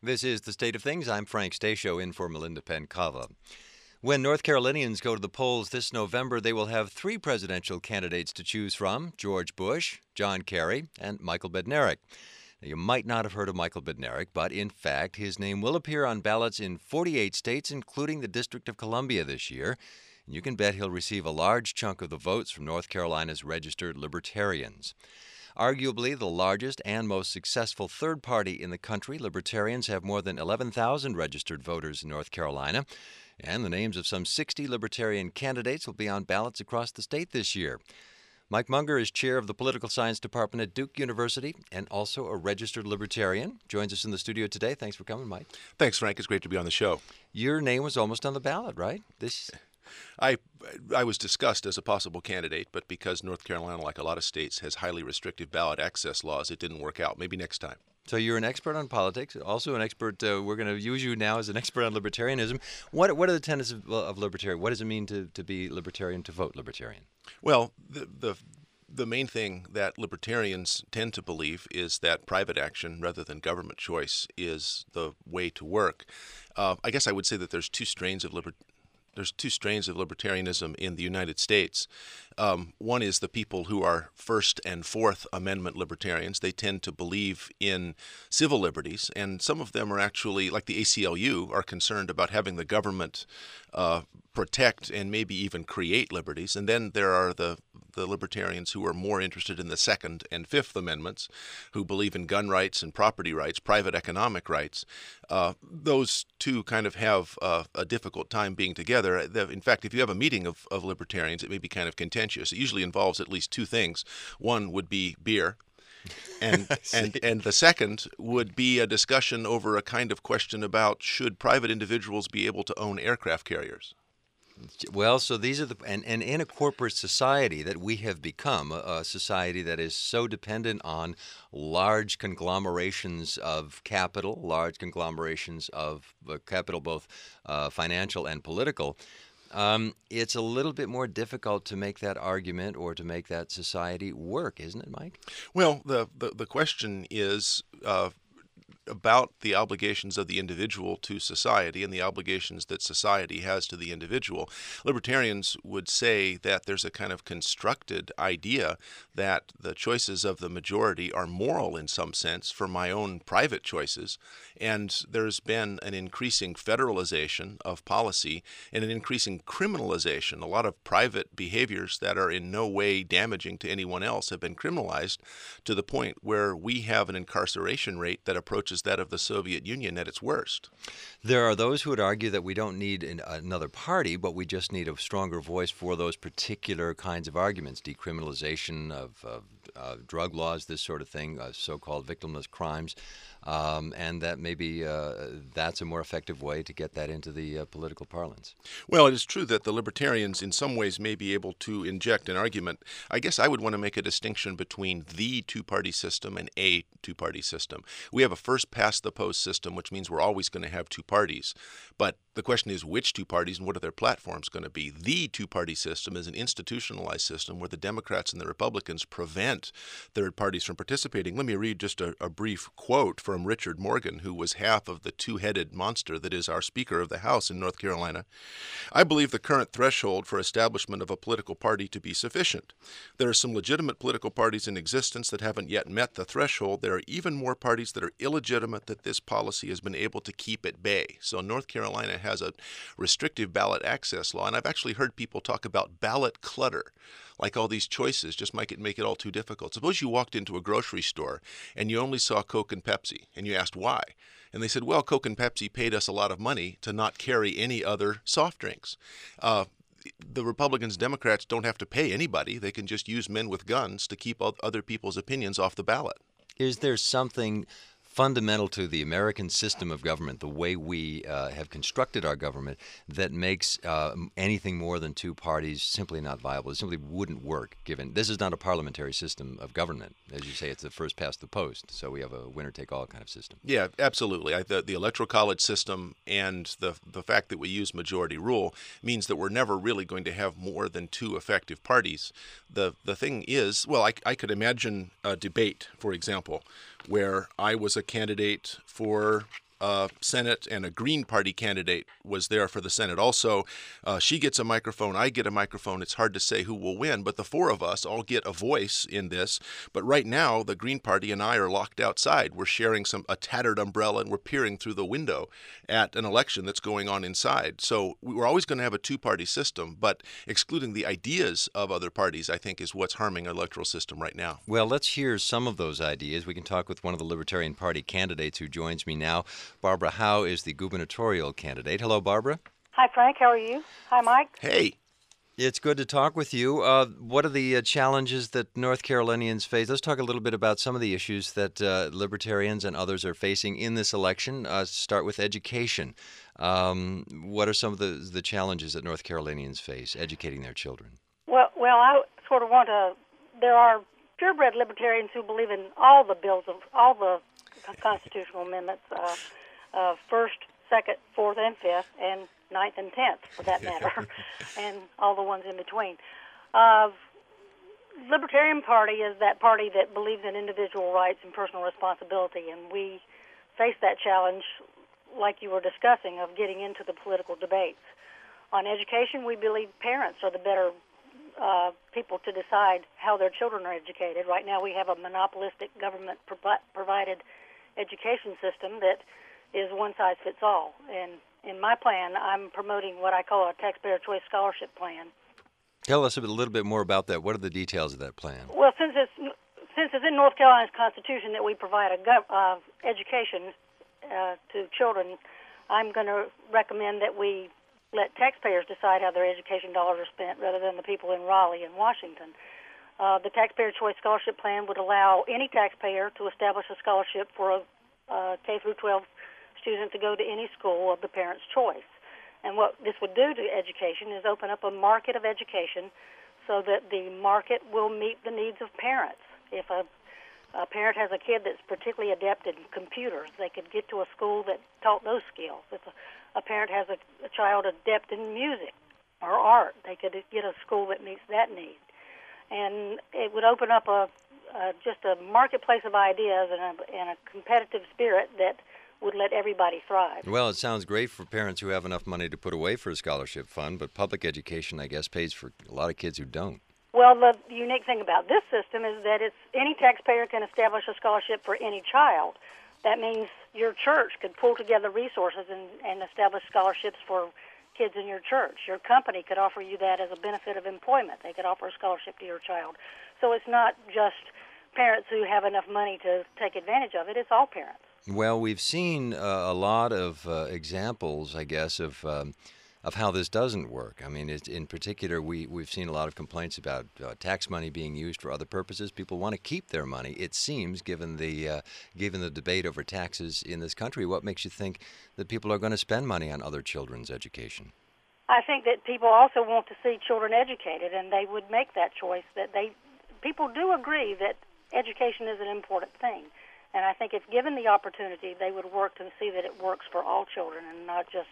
This is The State of Things. I'm Frank Stasio in for Melinda Pancava. When North Carolinians go to the polls this November, they will have three presidential candidates to choose from: George Bush, John Kerry, and Michael Bednarik. Now, you might not have heard of Michael Bednarik, but in fact, his name will appear on ballots in 48 states, including the District of Columbia this year. And you can bet he'll receive a large chunk of the votes from North Carolina's registered libertarians. Arguably the largest and most successful third party in the country, Libertarians have more than 11,000 registered voters in North Carolina, and the names of some 60 Libertarian candidates will be on ballots across the state this year. Mike Munger is chair of the Political Science Department at Duke University and also a registered Libertarian. Joins us in the studio today. Thanks for coming, Mike. Thanks, Frank. It's great to be on the show. Your name was almost on the ballot, right? I was discussed as a possible candidate, but because North Carolina, like a lot of states, has highly restrictive ballot access laws, it didn't work out. Maybe next time. So you're an expert on politics, also an expert. We're going to use you now as an expert on libertarianism. What are the tenets of libertarian? What does it mean to be libertarian, to vote libertarian? Well, the main thing that libertarians tend to believe is that private action rather than government choice is the way to work. I guess I would say that there's two strains of libertarianism in the United States. One is the people who are First and Fourth Amendment libertarians. They tend to believe in civil liberties, and some of them are actually, like the ACLU, are concerned about having the government protect and maybe even create liberties. And then there are the libertarians who are more interested in the Second and Fifth Amendments, who believe in gun rights and property rights, private economic rights. Those two kind of have a difficult time being together. In fact, if you have a meeting of libertarians, it may be kind of contentious. It usually involves at least two things. One would be beer, and the second would be a discussion over a kind of question about should private individuals be able to own aircraft carriers. Well, so these are and in a corporate society that we have become, a society that is so dependent on large conglomerations of capital, both financial and political. It's a little bit more difficult to make that argument or to make that society work, isn't it, Mike? Well, the question is about the obligations of the individual to society and the obligations that society has to the individual. Libertarians would say that there's a kind of constructed idea that the choices of the majority are moral in some sense for my own private choices, and there's been an increasing federalization of policy and an increasing criminalization. A lot of private behaviors that are in no way damaging to anyone else have been criminalized to the point where we have an incarceration rate that approaches that of the Soviet Union at its worst. There are those who would argue that we don't need another party, but we just need a stronger voice for those particular kinds of arguments: decriminalization of drug laws, this sort of thing, so-called victimless crimes, and that maybe that's a more effective way to get that into the political parlance. Well, it is true that the libertarians in some ways may be able to inject an argument. I guess I would want to make a distinction between the two-party system and a two-party system. We have a first-past-the-post system, which means we're always going to have two parties. But the question is which two parties and what are their platforms going to be? The two-party system is an institutionalized system where the Democrats and the Republicans prevent third parties from participating. Let me read just a brief quote from Richard Morgan, who was half of the two-headed monster that is our Speaker of the House in North Carolina. I believe the current threshold for establishment of a political party to be sufficient. There are some legitimate political parties in existence that haven't yet met the threshold. There are even more parties that are illegitimate that this policy has been able to keep at bay. So North Carolina has a restrictive ballot access law, and I've actually heard people talk about ballot clutter, like all these choices just make it all too difficult. Suppose you walked into a grocery store and you only saw Coke and Pepsi, and you asked why. And they said, well, Coke and Pepsi paid us a lot of money to not carry any other soft drinks. The Republicans, Democrats don't have to pay anybody. They can just use men with guns to keep other people's opinions off the ballot. Is there something fundamental to the American system of government, the way we have constructed our government, that makes anything more than two parties simply not viable? It simply wouldn't work, given this is not a parliamentary system of government. As you say, it's the first past the post, so we have a winner-take-all kind of system. Yeah, absolutely. The Electoral College system and the fact that we use majority rule means that we're never really going to have more than two effective parties. The thing is, well, I could imagine a debate, for example, where I was a candidate for Senate, and a Green Party candidate was there for the Senate also. She gets a microphone, I get a microphone. It's hard to say who will win, but the four of us all get a voice in this. But right now, the Green Party and I are locked outside. We're sharing a tattered umbrella, and we're peering through the window at an election that's going on inside. So we're always going to have a two-party system, but excluding the ideas of other parties, I think, is what's harming our electoral system right now. Well, let's hear some of those ideas. We can talk with one of the Libertarian Party candidates who joins me now. Barbara Howe is the gubernatorial candidate. Hello, Barbara. Hi, Frank. How are you? Hi, Mike. Hey. It's good to talk with you. What are the challenges that North Carolinians face? Let's talk a little bit about some of the issues that libertarians and others are facing in this election. Start with education. What are some of the challenges that North Carolinians face educating their children? Well, I sort of want to. There are purebred libertarians who believe in all the bills of all the constitutional amendments, first, second, fourth, and fifth, and ninth and 10th, for that matter, and all the ones in between. Libertarian Party is that party that believes in individual rights and personal responsibility, and we face that challenge, like you were discussing, of getting into the political debates. On education, we believe parents are the better people to decide how their children are educated. Right now we have a monopolistic government-provided education system that is one-size-fits-all, and in my plan, I'm promoting what I call a taxpayer choice scholarship plan. Tell us a little bit more about that. What are the details of that plan? Well, since it's in North Carolina's Constitution that we provide education to children, I'm going to recommend that we let taxpayers decide how their education dollars are spent rather than the people in Raleigh and Washington. The taxpayer choice scholarship plan would allow any taxpayer to establish a scholarship for a K through 12 student to go to any school of the parent's choice. And what this would do to education is open up a market of education so that the market will meet the needs of parents. If a parent has a kid that's particularly adept in computers, they could get to a school that taught those skills. If a parent has a child adept in music or art, they could get a school that meets that need. And it would open up just a marketplace of ideas and a competitive spirit that would let everybody thrive. Well, it sounds great for parents who have enough money to put away for a scholarship fund, but public education, I guess, pays for a lot of kids who don't. Well, the unique thing about this system is that any taxpayer can establish a scholarship for any child. That means your church could pull together resources and establish scholarships for kids in your church. Your company could offer you that as a benefit of employment. They could offer a scholarship to your child. So it's not just parents who have enough money to take advantage of it. It's all parents. Well, we've seen a lot of examples, I guess, of how this doesn't work. I mean, in particular, we've seen a lot of complaints about tax money being used for other purposes. People want to keep their money, it seems, given the debate over taxes in this country. What makes you think that people are going to spend money on other children's education? I think that people also want to see children educated, and they would make that choice. People do agree that education is an important thing. And I think if given the opportunity, they would work to see that it works for all children and not just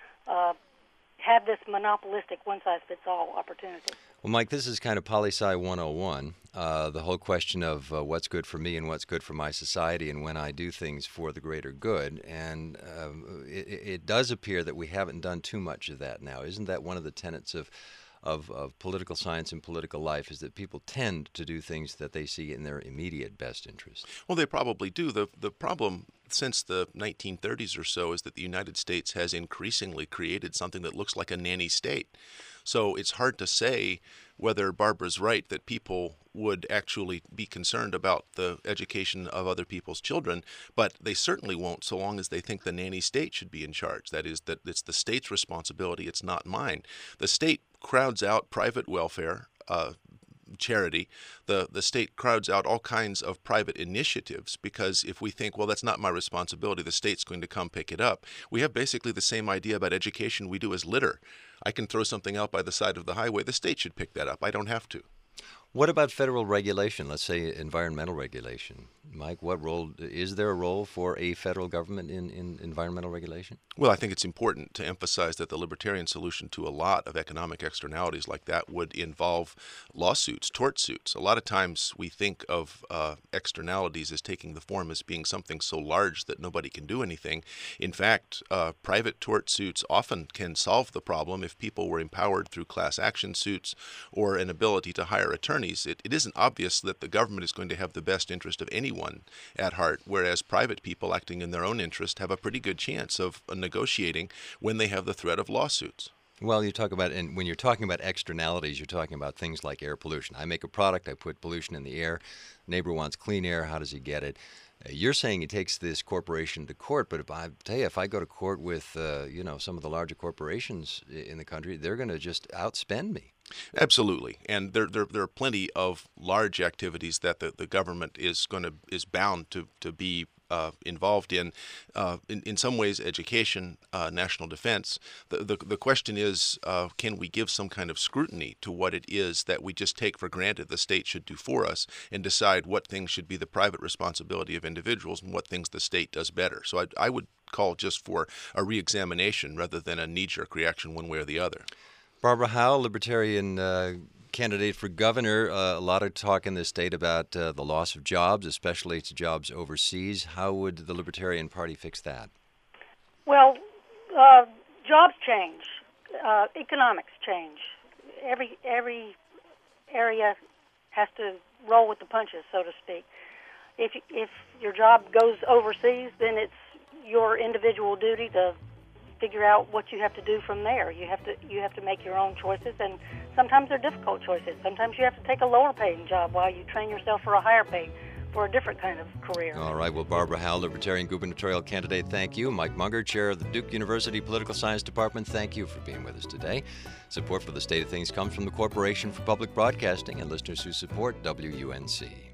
have this monopolistic one-size-fits-all opportunity. Well, Mike, this is kind of poli-sci 101, the whole question of what's good for me and what's good for my society and when I do things for the greater good. And it does appear that we haven't done too much of that now. Isn't that one of the tenets of political science and political life, is that people tend to do things that they see in their immediate best interest? Well, they probably do. The problem since the 1930s or so is that the United States has increasingly created something that looks like a nanny state. So it's hard to say whether Barbara's right that people would actually be concerned about the education of other people's children, but they certainly won't so long as they think the nanny state should be in charge. That is, that it's the state's responsibility, it's not mine. The state crowds out private welfare, charity. The state crowds out all kinds of private initiatives because if we think, well, that's not my responsibility, the state's going to come pick it up. We have basically the same idea about education we do as litter. I can throw something out by the side of the highway. The state should pick that up. I don't have to. What about federal regulation? Let's say environmental regulation. Mike, is there a role for a federal government in environmental regulation? Well, I think it's important to emphasize that the libertarian solution to a lot of economic externalities like that would involve lawsuits, tort suits. A lot of times we think of externalities as taking the form as being something so large that nobody can do anything. In fact, private tort suits often can solve the problem if people were empowered through class action suits or an ability to hire attorneys. It isn't obvious that the government is going to have the best interest of anyone at heart, whereas private people acting in their own interest have a pretty good chance of negotiating when they have the threat of lawsuits. Well, you talk about, and when you're talking about externalities, you're talking about things like air pollution. I make a product, I put pollution in the air. Neighbor wants clean air. How does he get it? You're saying it takes this corporation to court, but if I go to court with, some of the larger corporations in the country, they're going to just outspend me. Absolutely, and there are plenty of large activities that the government is bound to be involved in some ways, education, national defense. The question is, can we give some kind of scrutiny to what it is that we just take for granted the state should do for us, and decide what things should be the private responsibility of individuals and what things the state does better? So I would call just for a reexamination rather than a knee-jerk reaction one way or the other. Barbara Howell, Libertarian candidate for governor. A lot of talk in the state about the loss of jobs, especially to jobs overseas. How would the Libertarian Party fix that? Well, jobs change, economics change. Every area has to roll with the punches, so to speak. If your job goes overseas, then it's your individual duty to figure out what you have to do from there. You have to make your own choices, and sometimes they're difficult choices. Sometimes you have to take a lower paying job while you train yourself for a higher pay, for a different kind of career. All right. Well, Barbara Howell, Libertarian gubernatorial candidate, thank you. Mike Munger, chair of the Duke University Political Science Department, thank you for being with us today. Support for The State of Things comes from the Corporation for Public Broadcasting and listeners who support WUNC.